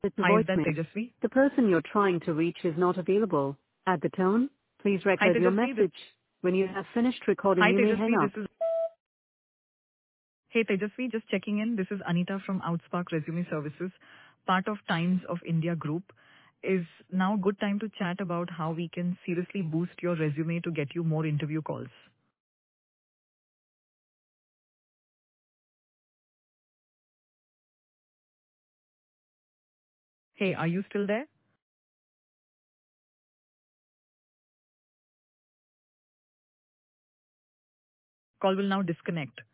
It's a Hi, is that voicemail. Tejasvi? The person you're trying to reach is not available. At the tone, please Hi, record your Tejasvi. message. When you have finished recording, Hi, you may hang Tejasvi. up. Hey, Tejasvi, just checking in. This is Anita from Outspark Resume Services, part of Times of India Group. Is now a good time to chat about how we can seriously boost your resume to get you more interview calls. Hey, are you still there? Call will now disconnect.